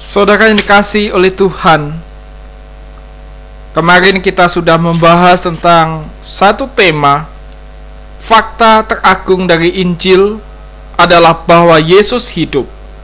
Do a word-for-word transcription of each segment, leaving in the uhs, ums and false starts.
Saudara yang dikasihi oleh Tuhan, kemarin kita sudah membahas tentang satu tema. Fakta teragung dari Injil adalah bahwa Yesus hidup.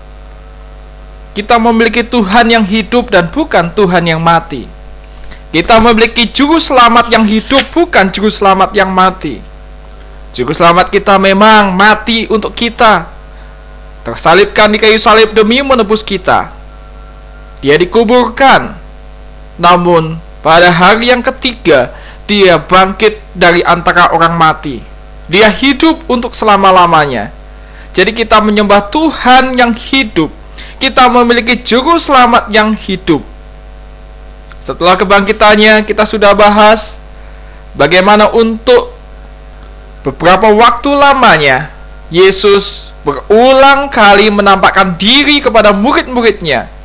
Kita memiliki Tuhan yang hidup dan bukan Tuhan yang mati. Kita memiliki juru selamat yang hidup, bukan juru selamat yang mati. Juru selamat kita memang mati untuk kita, tersalibkan di kayu salib demi menebus kita. Dia dikuburkan, namun pada hari yang ketiga dia bangkit dari antara orang mati. Dia hidup untuk selama-lamanya. Jadi kita menyembah Tuhan yang hidup. Kita memiliki juru selamat yang hidup. Setelah kebangkitannya, kita sudah bahas bagaimana untuk beberapa waktu lamanya Yesus berulang kali menampakkan diri kepada murid-muridnya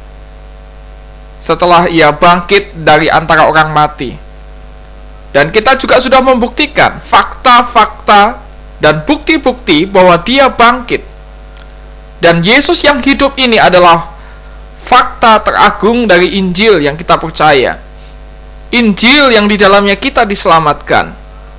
setelah ia bangkit dari antara orang mati. Dan kita juga sudah membuktikan fakta-fakta dan bukti-bukti bahwa dia bangkit. Dan Yesus yang hidup ini adalah fakta teragung dari Injil yang kita percaya. Injil yang di dalamnya kita diselamatkan.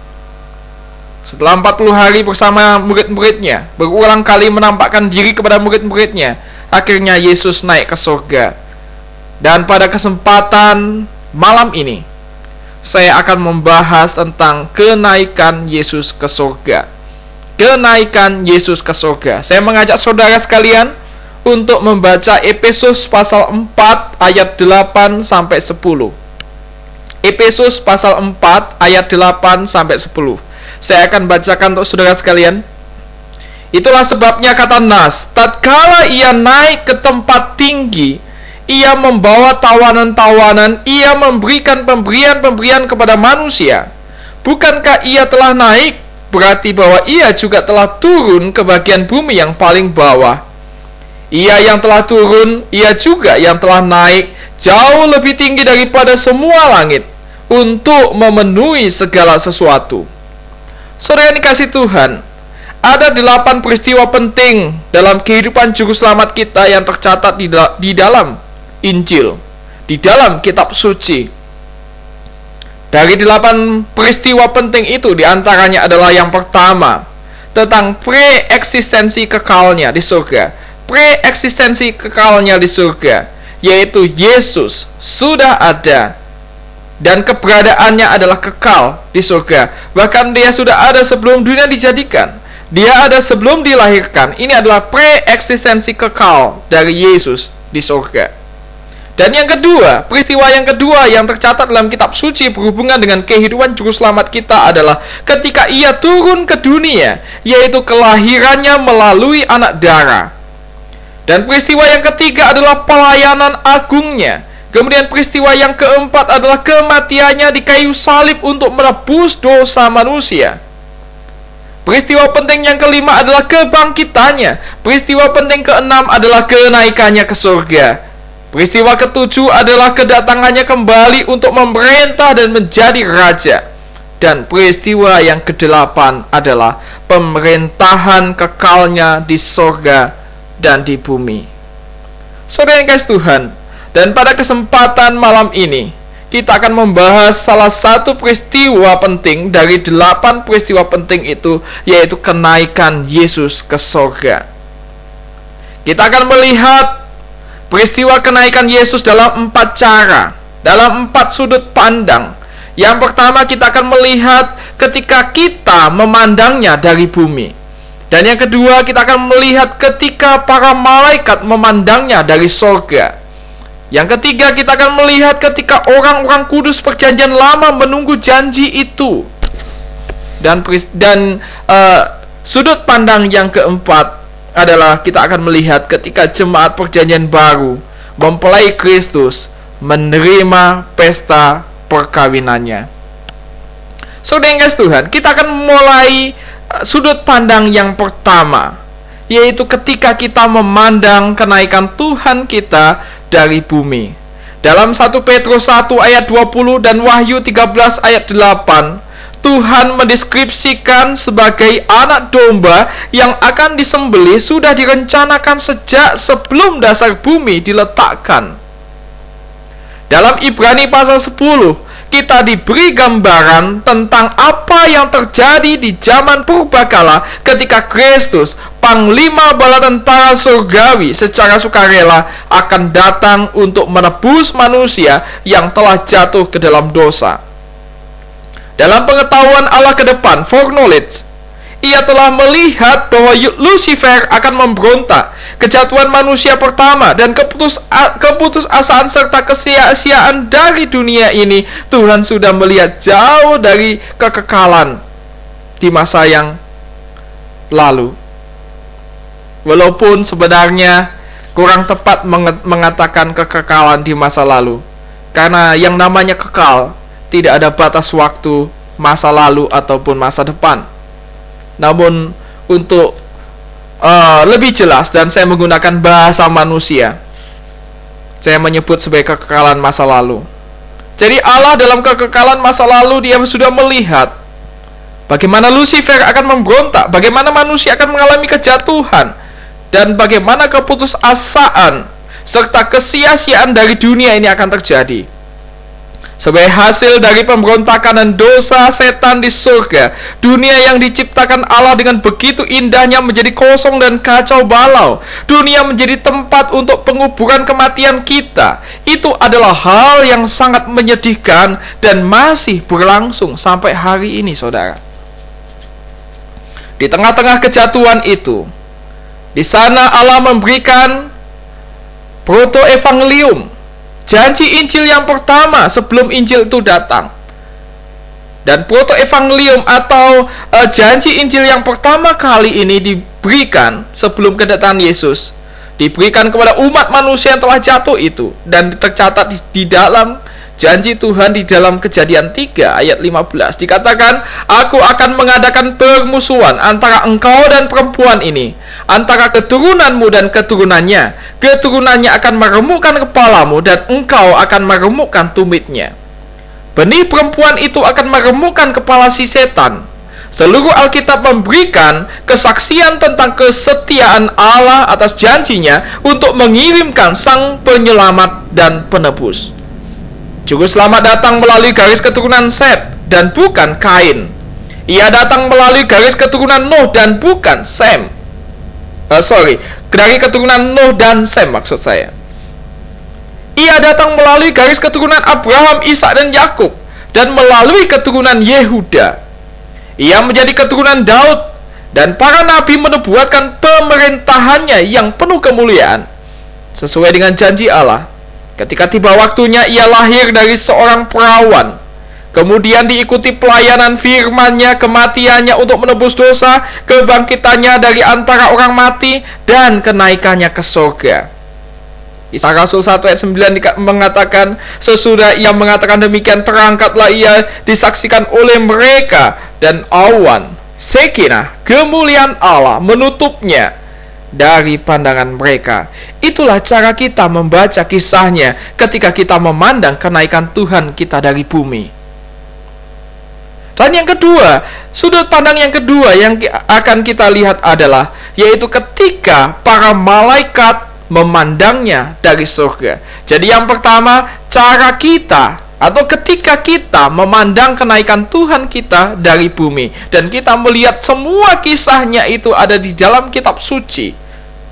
Setelah empat puluh hari bersama murid-muridnya, berulang kali menampakkan diri kepada murid-muridnya, akhirnya Yesus naik ke surga. Dan pada kesempatan malam ini, saya akan membahas tentang kenaikan Yesus ke surga. Kenaikan Yesus ke surga. Saya mengajak saudara sekalian untuk membaca Efesus pasal empat ayat delapan sampai sepuluh. Efesus pasal empat ayat delapan sampai sepuluh. Saya akan bacakan untuk saudara sekalian. Itulah sebabnya kata Nas, tatkala ia naik ke tempat tinggi, ia membawa tawanan-tawanan, ia memberikan pemberian-pemberian kepada manusia. Bukankah ia telah naik? Berarti bahwa ia juga telah turun ke bagian bumi yang paling bawah. Ia yang telah turun, ia juga yang telah naik jauh lebih tinggi daripada semua langit, untuk memenuhi segala sesuatu. Saudara yang dikasihi Tuhan, ada delapan peristiwa penting dalam kehidupan juru selamat kita yang tercatat di, da- di dalam Injil, di dalam kitab suci. Dari delapan peristiwa penting itu, diantaranya adalah yang pertama, tentang pre-eksistensi kekalnya di surga. Pre-eksistensi kekalnya di surga, yaitu Yesus sudah ada dan keberadaannya adalah kekal di surga. Bahkan dia sudah ada sebelum dunia dijadikan. Dia ada sebelum dilahirkan. Ini adalah pre-eksistensi kekal dari Yesus di surga. Dan yang kedua, peristiwa yang kedua yang tercatat dalam kitab suci berhubungan dengan kehidupan juru selamat kita adalah ketika ia turun ke dunia, yaitu kelahirannya melalui anak darah. Dan peristiwa yang ketiga adalah pelayanan agungnya. Kemudian peristiwa yang keempat adalah kematiannya di kayu salib untuk menebus dosa manusia. Peristiwa penting yang kelima adalah kebangkitannya. Peristiwa penting keenam adalah kenaikannya ke surga. Peristiwa ketujuh adalah kedatangannya kembali untuk memerintah dan menjadi raja. Dan peristiwa yang kedelapan adalah pemerintahan kekalnya di surga dan di bumi. Saudara yang kasih Tuhan, dan pada kesempatan malam ini kita akan membahas salah satu peristiwa penting dari delapan peristiwa penting itu, yaitu kenaikan Yesus ke surga. Kita akan melihat peristiwa kenaikan Yesus dalam empat cara, dalam empat sudut pandang. Yang pertama, kita akan melihat ketika kita memandangnya dari bumi. Dan yang kedua, kita akan melihat ketika para malaikat memandangnya dari surga. Yang ketiga, kita akan melihat ketika orang-orang kudus perjanjian lama menunggu janji itu. Dan dan uh, sudut pandang yang keempat adalah kita akan melihat ketika jemaat perjanjian baru mempelai Kristus menerima pesta perkawinannya. Saudara yang kasih Tuhan, kita akan mulai sudut pandang yang pertama, yaitu ketika kita memandang kenaikan Tuhan kita dari bumi. Dalam satu Petrus satu ayat dua puluh dan Wahyu tiga belas ayat delapan, Tuhan mendeskripsikan sebagai anak domba yang akan disembelih sudah direncanakan sejak sebelum dasar bumi diletakkan. Dalam Ibrani pasal sepuluh, kita diberi gambaran tentang apa yang terjadi di zaman purbakala ketika Kristus, Panglima bala tentara surgawi, secara sukarela akan datang untuk menebus manusia yang telah jatuh ke dalam dosa. Dalam pengetahuan Allah ke depan, foreknowledge, ia telah melihat bahwa Lucifer akan memberontak, kejatuhan manusia pertama, dan keputus, keputusasaan serta kesia-siaan dari dunia ini. Tuhan sudah melihat jauh dari kekekalan di masa yang lalu. Walaupun sebenarnya kurang tepat mengatakan kekekalan di masa lalu, karena yang namanya kekal tidak ada batas waktu, masa lalu ataupun masa depan. Namun untuk uh, lebih jelas, dan saya menggunakan bahasa manusia, saya menyebut sebagai kekekalan masa lalu. Jadi Allah dalam kekekalan masa lalu, dia sudah melihat bagaimana Lucifer akan memberontak, bagaimana manusia akan mengalami kejatuhan, dan bagaimana keputusasaan serta kesia-siaan dari dunia ini akan terjadi. Sebagai hasil dari pemberontakan dan dosa setan di surga, dunia yang diciptakan Allah dengan begitu indahnya menjadi kosong dan kacau balau. Dunia menjadi tempat untuk penguburan kematian kita. Itu adalah hal yang sangat menyedihkan dan masih berlangsung sampai hari ini, saudara. Di tengah-tengah kejatuhan itu, di sana Allah memberikan proto-evangelium, janji Injil yang pertama sebelum Injil itu datang. Dan proto-evangelium atau uh, janji Injil yang pertama kali ini diberikan sebelum kedatangan Yesus, diberikan kepada umat manusia yang telah jatuh itu, dan tercatat di, di dalam janji Tuhan di dalam Kejadian tiga ayat lima belas. Dikatakan, aku akan mengadakan permusuhan antara engkau dan perempuan ini, antara keturunanmu dan keturunannya. Keturunannya akan meremukkan kepalamu, dan engkau akan meremukkan tumitnya. Benih perempuan itu akan meremukkan kepala si setan. Seluruh Alkitab memberikan kesaksian tentang kesetiaan Allah atas janjinya untuk mengirimkan sang penyelamat dan penebus. Juru selamat datang melalui garis keturunan Set dan bukan Kain. Ia datang melalui garis keturunan Nuh dan bukan Sem. Uh, sorry, dari keturunan Nuh dan Sem maksud saya. Ia datang melalui garis keturunan Abraham, Ishak dan Yakub, dan melalui keturunan Yehuda. Ia menjadi keturunan Daud, dan para nabi menubuatkan pemerintahannya yang penuh kemuliaan sesuai dengan janji Allah. Ketika tiba waktunya, ia lahir dari seorang perawan, kemudian diikuti pelayanan firman-Nya, kematiannya untuk menebus dosa, kebangkitannya dari antara orang mati, dan kenaikannya ke surga. Kisah Rasul satu ayat sembilan mengatakan, sesudah ia mengatakan demikian, terangkatlah ia disaksikan oleh mereka, dan awan Sekinah, kemuliaan Allah, menutupnya dari pandangan mereka. Itulah cara kita membaca kisahnya ketika kita memandang kenaikan Tuhan kita dari bumi. Dan yang kedua, sudut pandang yang kedua yang akan kita lihat adalah, yaitu ketika para malaikat memandangnya dari surga. Jadi yang pertama, cara kita atau ketika kita memandang kenaikan Tuhan kita dari bumi, dan kita melihat semua kisahnya itu ada di dalam kitab suci.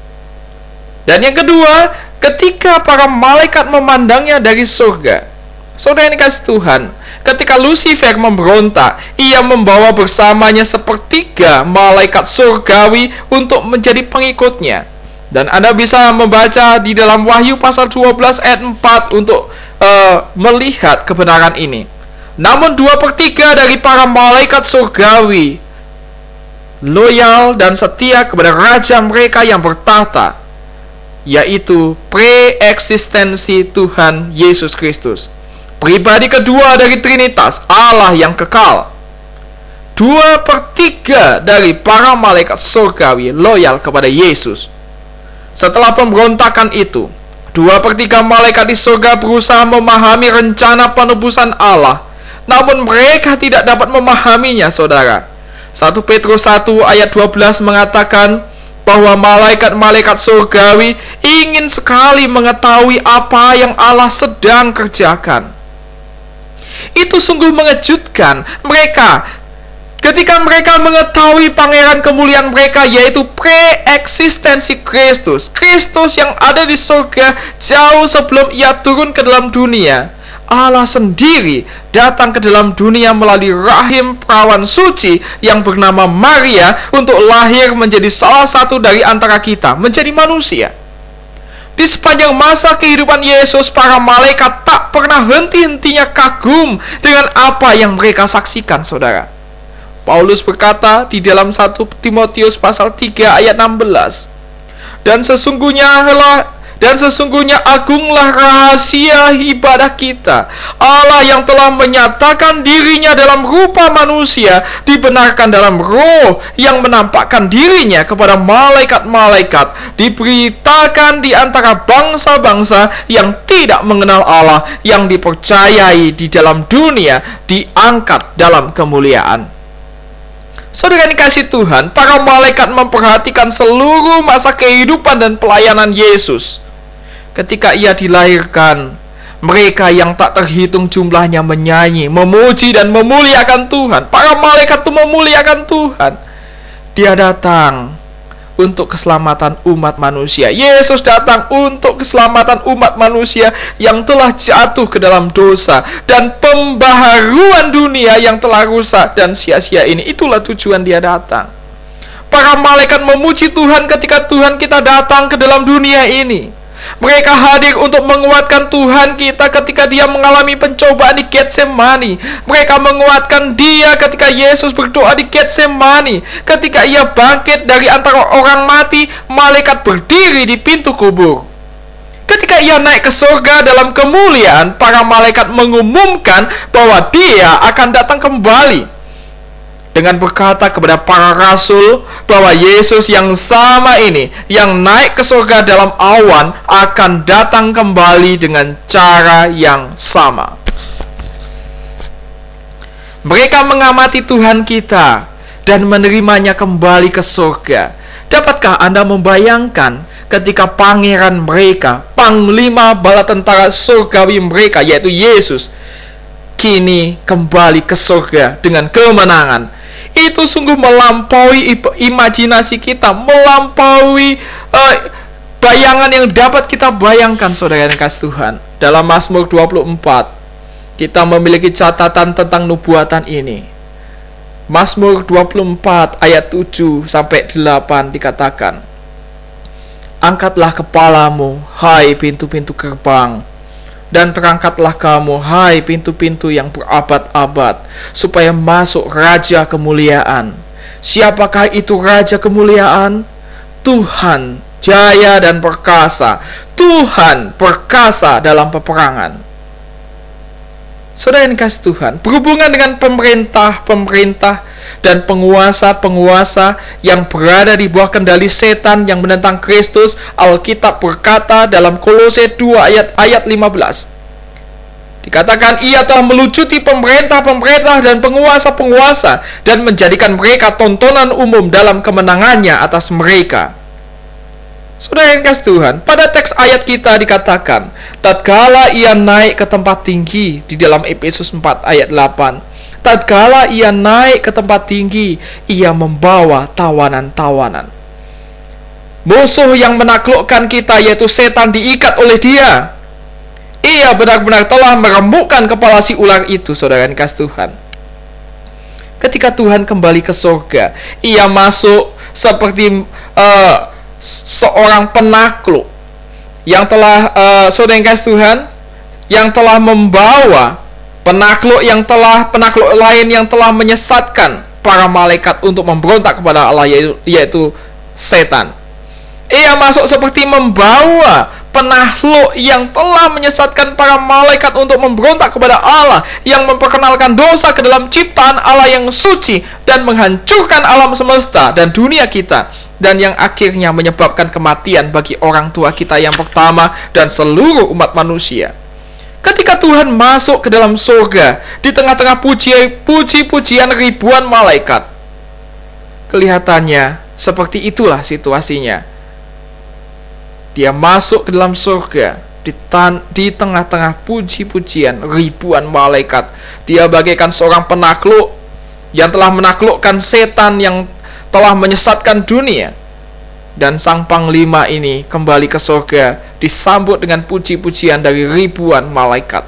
Dan yang kedua, ketika para malaikat memandangnya dari surga. Saudara yang dikasihi Tuhan, ketika Lucifer memberontak, ia membawa bersamanya sepertiga malaikat surgawi untuk menjadi pengikutnya. Dan Anda bisa membaca di dalam Wahyu pasal dua belas ayat empat untuk uh, melihat kebenaran ini. Namun dua per tiga dari para malaikat surgawi loyal dan setia kepada raja mereka yang bertahta, yaitu preeksistensi Tuhan Yesus Kristus, pribadi kedua dari Trinitas, Allah yang kekal. Dua per tiga dari para malaikat surgawi loyal kepada Yesus. Setelah pemberontakan itu, dua per tiga malaikat di surga berusaha memahami rencana penebusan Allah. namun mereka tidak dapat memahaminya, saudara. satu Petrus satu ayat dua belas mengatakan bahwa malaikat-malaikat surgawi ingin sekali mengetahui apa yang Allah sedang kerjakan. Itu sungguh mengejutkan mereka ketika mereka mengetahui pangeran kemuliaan mereka, yaitu pre-eksistensi Kristus. Kristus yang ada di surga jauh sebelum ia turun ke dalam dunia. Allah sendiri datang ke dalam dunia melalui rahim perawan suci yang bernama Maria untuk lahir menjadi salah satu dari antara kita, menjadi manusia. Di sepanjang masa kehidupan Yesus, para malaikat tak pernah henti-hentinya kagum dengan apa yang mereka saksikan, saudara. Paulus berkata di dalam satu Timotius pasal tiga ayat enam belas, Dan sesungguhnya lah Dan sesungguhnya agunglah rahasia ibadah kita. Allah yang telah menyatakan dirinya dalam rupa manusia dibenarkan dalam roh yang menampakkan dirinya kepada malaikat-malaikat, diberitakan di antara bangsa-bangsa yang tidak mengenal Allah, yang dipercayai di dalam dunia, diangkat dalam kemuliaan. Saudara dikasih Tuhan, para malaikat memperhatikan seluruh masa kehidupan dan pelayanan Yesus. Ketika ia dilahirkan, mereka yang tak terhitung jumlahnya menyanyi, memuji dan memuliakan Tuhan. Para malaikat itu memuliakan Tuhan. Dia datang untuk keselamatan umat manusia. Yesus datang untuk keselamatan umat manusia yang telah jatuh ke dalam dosa dan pembaharuan dunia yang telah rusak dan sia-sia ini. Itulah tujuan dia datang. Para malaikat memuji Tuhan ketika Tuhan kita datang ke dalam dunia ini. Mereka hadir untuk menguatkan Tuhan kita ketika dia mengalami pencobaan di Getsemani. Mereka menguatkan dia ketika Yesus berdoa di Getsemani. Ketika ia bangkit dari antara orang mati, malaikat berdiri di pintu kubur. Ketika ia naik ke surga dalam kemuliaan, para malaikat mengumumkan bahwa dia akan datang kembali dengan berkata kepada para rasul bahwa Yesus yang sama ini, yang naik ke surga dalam awan, akan datang kembali dengan cara yang sama. Mereka mengamati Tuhan kita dan menerimanya kembali ke surga. Dapatkah Anda membayangkan ketika pangeran mereka, panglima bala tentara surgawi mereka, yaitu Yesus, kini kembali ke surga dengan kemenangan? Itu sungguh melampaui imajinasi kita, melampaui uh, bayangan yang dapat kita bayangkan, saudara yang kasih Tuhan. Dalam Mazmur dua puluh empat, kita memiliki catatan tentang nubuatan ini. Mazmur dua puluh empat ayat tujuh sampai delapan dikatakan, Angkatlah kepalamu, hai pintu-pintu gerbang, dan terangkatlah kamu, hai pintu-pintu yang berabad-abad, supaya masuk Raja kemuliaan. Siapakah itu Raja kemuliaan? Tuhan, jaya dan perkasa. Tuhan perkasa dalam peperangan. Saudara yang kasih Tuhan, berhubungan dengan pemerintah-pemerintah dan penguasa-penguasa yang berada di bawah kendali setan yang menentang Kristus, Alkitab berkata dalam Kolose dua ayat ayat lima belas, dikatakan ia telah melucuti pemerintah-pemerintah dan penguasa-penguasa dan menjadikan mereka tontonan umum dalam kemenangannya atas mereka. Saudara yang kasih Tuhan, pada teks ayat kita dikatakan, tatkala ia naik ke tempat tinggi, di dalam Efesus empat ayat delapan, tatkala ia naik ke tempat tinggi, ia membawa tawanan-tawanan. Musuh yang menaklukkan kita, yaitu setan, diikat oleh dia. Ia benar-benar telah meremukkan kepala si ular itu, saudara yang kasih Tuhan. Ketika Tuhan kembali ke surga, ia masuk seperti uh, seorang penakluk yang telah uh, saudara yang kasih Tuhan, yang telah membawa penakluk yang telah penakluk lain yang telah menyesatkan para malaikat untuk memberontak kepada Allah, yaitu, yaitu setan. Ia masuk seperti membawa penakluk yang telah menyesatkan para malaikat untuk memberontak kepada Allah, yang memperkenalkan dosa ke dalam ciptaan Allah yang suci dan menghancurkan alam semesta dan dunia kita, dan yang akhirnya menyebabkan kematian bagi orang tua kita yang pertama dan seluruh umat manusia. Ketika Tuhan masuk ke dalam surga, di tengah-tengah puji, puji-pujian ribuan malaikat, kelihatannya seperti itulah situasinya. Dia masuk ke dalam surga, di, di tengah-tengah puji-pujian ribuan malaikat. Dia bagaikan seorang penakluk yang telah menaklukkan setan yang telah menyesatkan dunia. Dan sang panglima ini kembali ke surga, disambut dengan puji-pujian dari ribuan malaikat.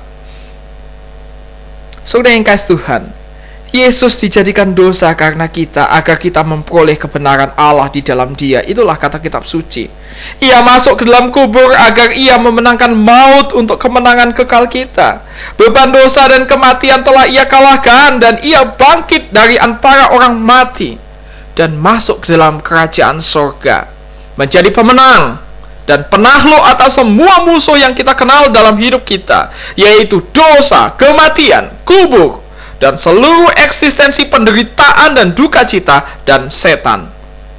Saudara yang kasih Tuhan, Yesus dijadikan dosa karena kita, agar kita memperoleh kebenaran Allah di dalam Dia. Itulah kata kitab suci. Ia masuk ke dalam kubur agar Ia memenangkan maut untuk kemenangan kekal kita. Beban dosa dan kematian telah Ia kalahkan, dan Ia bangkit dari antara orang mati dan masuk ke dalam kerajaan surga, menjadi pemenang dan penakluk atas semua musuh yang kita kenal dalam hidup kita, yaitu dosa, kematian, kubur, dan seluruh eksistensi penderitaan dan duka cita dan setan.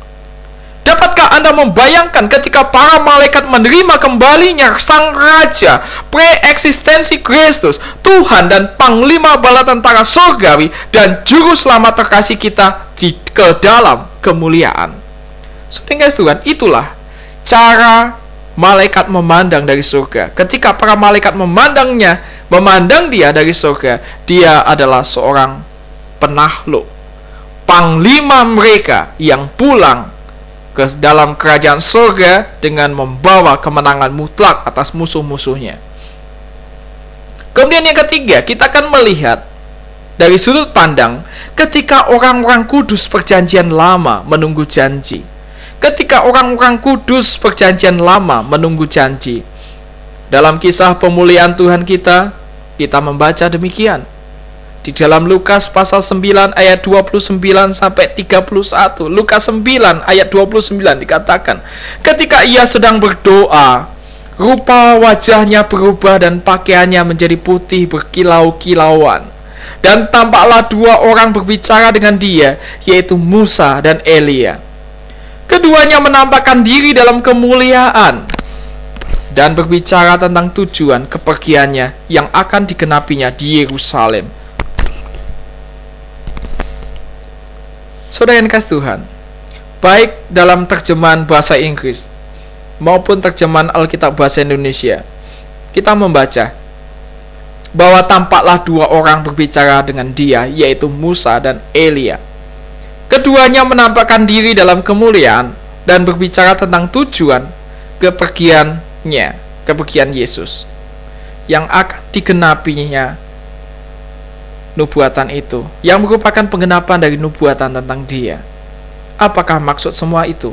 Dapatkah Anda membayangkan ketika para malaikat menerima kembalinya Sang Raja, pre-eksistensi Kristus, Tuhan dan Panglima Bala Tentara Surgawi dan Juru Selamat terkasih kita di, ke dalam kemuliaan. Saudara Tuhan, itulah cara malaikat memandang dari surga. Ketika para malaikat memandangnya, memandang dia dari surga, dia adalah seorang penakluk, panglima mereka yang pulang ke dalam kerajaan surga dengan membawa kemenangan mutlak atas musuh-musuhnya. Kemudian yang ketiga, kita akan melihat dari sudut pandang ketika orang-orang kudus perjanjian lama menunggu janji. Ketika orang-orang kudus perjanjian lama menunggu janji. Dalam kisah pemulihan Tuhan kita, kita membaca demikian. Di dalam Lukas pasal sembilan ayat dua puluh sembilan sampai tiga puluh satu. Lukas sembilan ayat dua puluh sembilan dikatakan, ketika ia sedang berdoa, rupa wajahnya berubah dan pakaiannya menjadi putih berkilau-kilauan. Dan tampaklah dua orang berbicara dengan dia, yaitu Musa dan Elia. Keduanya menampakkan diri dalam kemuliaan dan berbicara tentang tujuan kepergiannya yang akan digenapinya di Yerusalem. Saudara yang kasih Tuhan, baik dalam terjemahan bahasa Inggris maupun terjemahan Alkitab bahasa Indonesia, kita membaca bahwa tampaklah dua orang berbicara dengan dia, yaitu Musa dan Elia. Keduanya menampakkan diri dalam kemuliaan dan berbicara tentang tujuan kepergiannya, kepergian Yesus yang akan digenapinya nubuatan itu, yang merupakan penggenapan dari nubuatan tentang dia. Apakah maksud semua itu?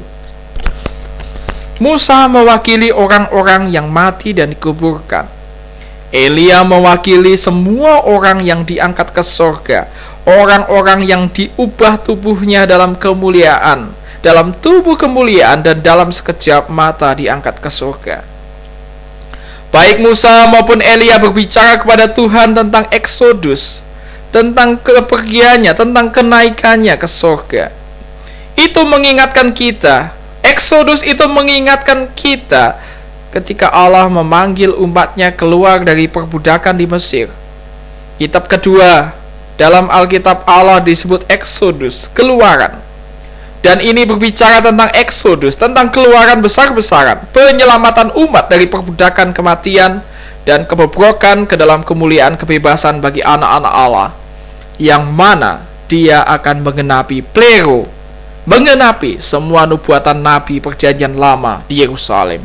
Musa mewakili orang-orang yang mati dan dikuburkan. Elia mewakili semua orang yang diangkat ke surga, orang-orang yang diubah tubuhnya dalam kemuliaan, dalam tubuh kemuliaan, dan dalam sekejap mata diangkat ke surga. Baik Musa maupun Elia berbicara kepada Tuhan tentang Eksodus, tentang kepergiannya, tentang kenaikannya ke surga. Itu mengingatkan kita, Eksodus itu mengingatkan kita ketika Allah memanggil umatnya keluar dari perbudakan di Mesir. Kitab kedua dalam Alkitab Allah disebut Eksodus, keluaran. Dan ini berbicara tentang Eksodus, tentang keluaran besar-besaran, penyelamatan umat dari perbudakan kematian dan kebobrokan ke dalam kemuliaan kebebasan bagi anak-anak Allah, yang mana dia akan menggenapi plero, menggenapi semua nubuatan Nabi perjanjian lama di Yerusalem.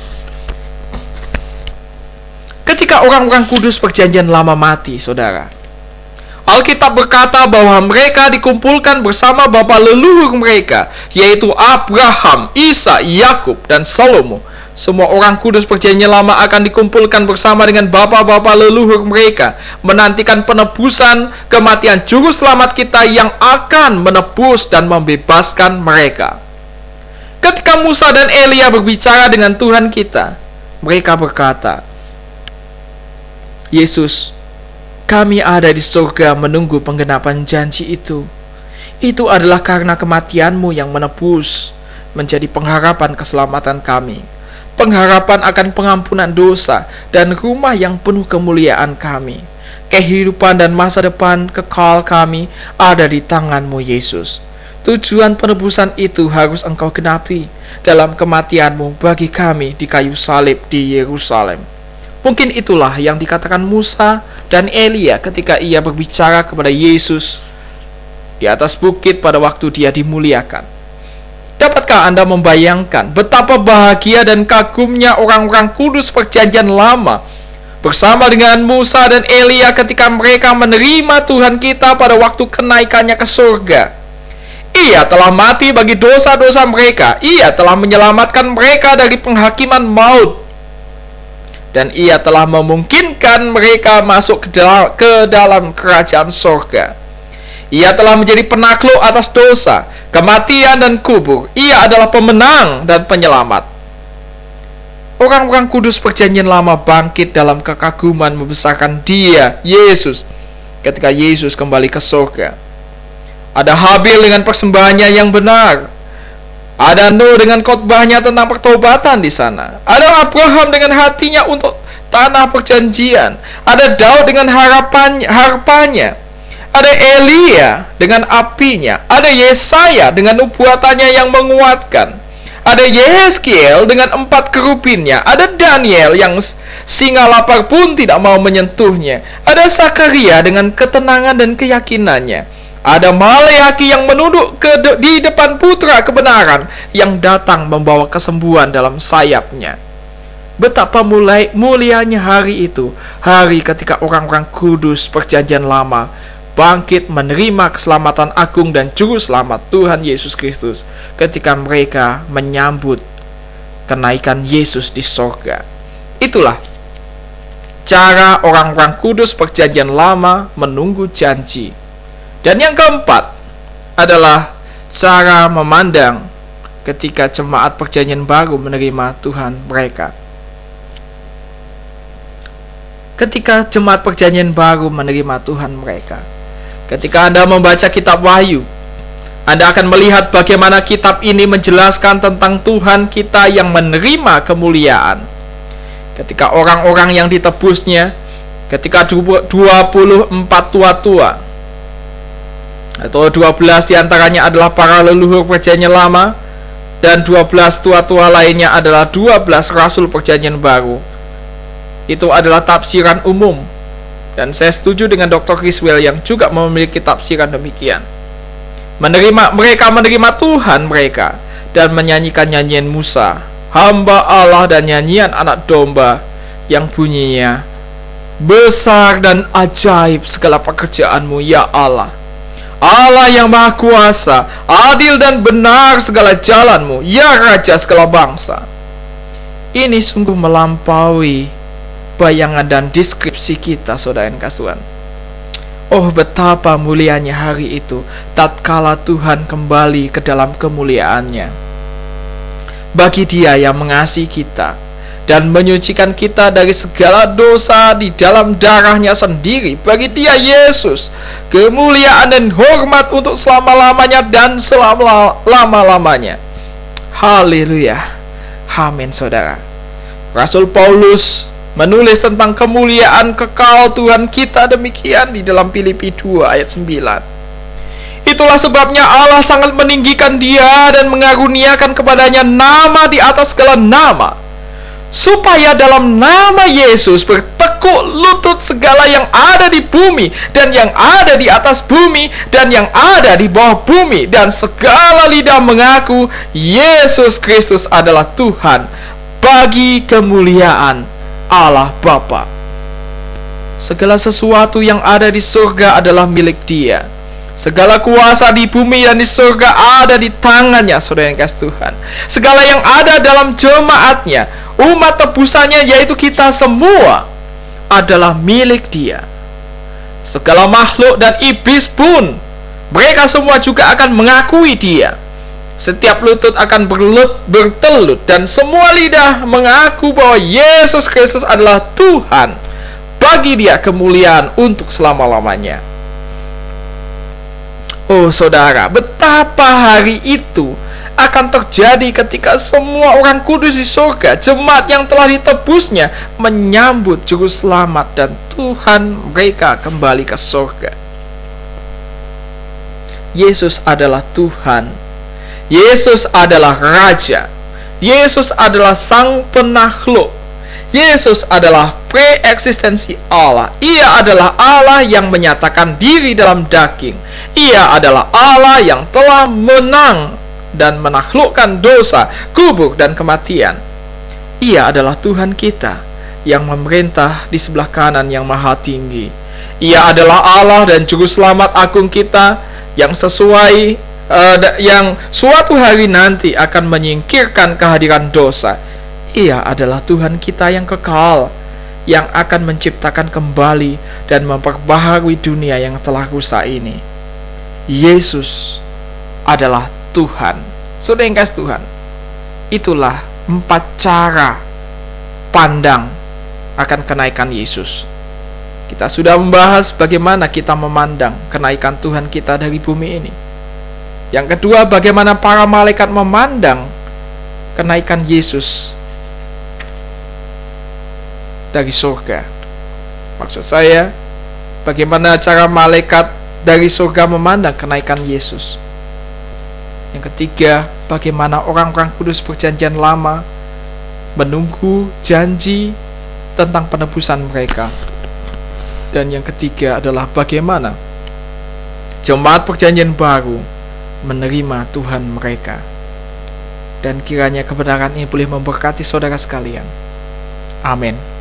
Ketika orang-orang kudus perjanjian lama mati, saudara, Alkitab berkata bahwa mereka dikumpulkan bersama bapa leluhur mereka, yaitu Abraham, Isa, Yakub, dan Salomo. Semua orang kudus perjanjian lama akan dikumpulkan bersama dengan bapa-bapa leluhur mereka, menantikan penebusan kematian juru selamat kita yang akan menebus dan membebaskan mereka. Ketika Musa dan Elia berbicara dengan Tuhan kita, mereka berkata, Yesus, kami ada di surga menunggu penggenapan janji itu. Itu adalah karena kematian-Mu yang menebus, menjadi pengharapan keselamatan kami. pengharapan akan pengampunan dosa, dan rumah yang penuh kemuliaan kami. Kehidupan dan masa depan kekal kami ada di tangan-Mu, Yesus. Tujuan penebusan itu harus Engkau genapi dalam kematian-Mu bagi kami di kayu salib di Yerusalem. Mungkin itulah yang dikatakan Musa dan Elia ketika ia berbicara kepada Yesus di atas bukit pada waktu dia dimuliakan. Dapatkah Anda membayangkan betapa bahagia dan kagumnya orang-orang kudus perjanjian lama bersama dengan Musa dan Elia ketika mereka menerima Tuhan kita pada waktu kenaikannya ke surga? Ia telah mati bagi dosa-dosa mereka. Ia telah menyelamatkan mereka dari penghakiman maut. Dan ia telah memungkinkan mereka masuk ke dalam, ke dalam kerajaan surga. Ia telah menjadi penakluk atas dosa, kematian dan kubur. Ia adalah pemenang dan penyelamat. Orang-orang kudus perjanjian lama bangkit dalam kekaguman membesarkan Dia, Yesus, ketika Yesus kembali ke surga. Ada Habil dengan persembahannya yang benar. Ada Nuh dengan khotbahnya tentang pertobatan di sana. Ada Abraham dengan hatinya untuk tanah perjanjian. Ada Daud dengan harapannya, harpanya. Ada Elia dengan apinya. Ada Yesaya dengan nubuatannya yang menguatkan. Ada Yehezkiel dengan empat kerubinnya. Ada Daniel yang singa lapar pun tidak mau menyentuhnya. Ada Zakaria dengan ketenangan dan keyakinannya. Ada Maleaki yang menunduk ke de di depan putra kebenaran yang datang membawa kesembuhan dalam sayapnya. Betapa mulai mulianya hari itu, hari ketika orang-orang kudus perjanjian lama bangkit menerima keselamatan agung dan juru selamat Tuhan Yesus Kristus ketika mereka menyambut kenaikan Yesus di sorga. Itulah cara orang-orang kudus perjanjian lama menunggu janji. Dan yang keempat adalah cara memandang ketika jemaat perjanjian baru menerima Tuhan mereka. Ketika jemaat perjanjian baru menerima Tuhan mereka, ketika Anda membaca kitab Wahyu, Anda akan melihat bagaimana kitab ini menjelaskan tentang Tuhan kita yang menerima kemuliaan. Ketika orang-orang yang ditebusnya, ketika dua puluh empat tua-tua atau dua belas diantaranya adalah para leluhur perjanjian lama, dan dua belas tua-tua lainnya adalah dua belas rasul perjanjian baru. Itu adalah tafsiran umum, dan saya setuju dengan doktor Criswell yang juga memiliki tafsiran demikian. Menerima mereka menerima Tuhan mereka dan menyanyikan nyanyian Musa, hamba Allah, dan nyanyian anak domba yang bunyinya, besar dan ajaib segala pekerjaanmu ya Allah, Allah yang maha kuasa, adil dan benar segala jalanmu, ya Raja segala bangsa. Ini sungguh melampaui bayangan dan deskripsi kita, saudara yang kasihan. Oh, betapa mulianya hari itu, tatkala Tuhan kembali ke dalam kemuliaannya. Bagi Dia yang mengasihi kita dan menyucikan kita dari segala dosa di dalam darahnya sendiri, bagi Dia Yesus kemuliaan dan hormat untuk selama-lamanya dan selama-lamanya. Haleluya. Amin, saudara. Rasul Paulus menulis tentang kemuliaan kekal Tuhan kita demikian di dalam Filipi dua ayat sembilan. Itulah sebabnya Allah sangat meninggikan Dia dan mengaruniakan kepadanya nama di atas segala nama, supaya dalam nama Yesus bertekuk lutut segala yang ada di bumi dan yang ada di atas bumi dan yang ada di bawah bumi, dan segala lidah mengaku Yesus Kristus adalah Tuhan, bagi kemuliaan Allah Bapa. Segala sesuatu yang ada di surga adalah milik Dia. Segala kuasa di bumi dan di surga ada di tangannya, saudara yang kasih Tuhan. Segala yang ada dalam jemaatnya, umat tebusannya, yaitu kita semua, adalah milik Dia. Segala makhluk dan iblis pun, mereka semua juga akan mengakui Dia. Setiap lutut akan berlut, bertelut, dan semua lidah mengaku bahwa Yesus Kristus adalah Tuhan. Bagi Dia kemuliaan untuk selama-lamanya. Oh saudara, betapa hari itu akan terjadi ketika semua orang kudus di surga, jemaat yang telah ditebusnya, menyambut Juru Selamat dan Tuhan mereka kembali ke surga. Yesus adalah Tuhan. Yesus adalah Raja. Yesus adalah Sang Penakluk. Yesus adalah preeksistensi Allah. Ia adalah Allah yang menyatakan diri dalam daging. Ia adalah Allah yang telah menang dan menaklukkan dosa, kubur, dan kematian. Ia adalah Tuhan kita yang memerintah di sebelah kanan yang maha tinggi. Ia adalah Allah dan Juru Selamat agung kita yang sesuai uh, yang suatu hari nanti akan menyingkirkan kehadiran dosa. Ia adalah Tuhan kita yang kekal, yang akan menciptakan kembali dan memperbaharui dunia yang telah rusak ini. Yesus adalah Tuhan. Saudara yang kasih Tuhan, itulah empat cara pandang akan kenaikan Yesus. Kita sudah membahas bagaimana kita memandang kenaikan Tuhan kita dari bumi ini. Yang kedua, bagaimana para malaikat memandang kenaikan Yesus dari surga. Maksud saya, bagaimana cara malaikat dari surga memandang kenaikan Yesus. Yang ketiga, bagaimana orang-orang kudus perjanjian lama menunggu janji tentang penebusan mereka. Dan yang ketiga adalah bagaimana jemaat perjanjian baru menerima Tuhan mereka. Dan kiranya kebenaran ini boleh memberkati saudara sekalian. Amin.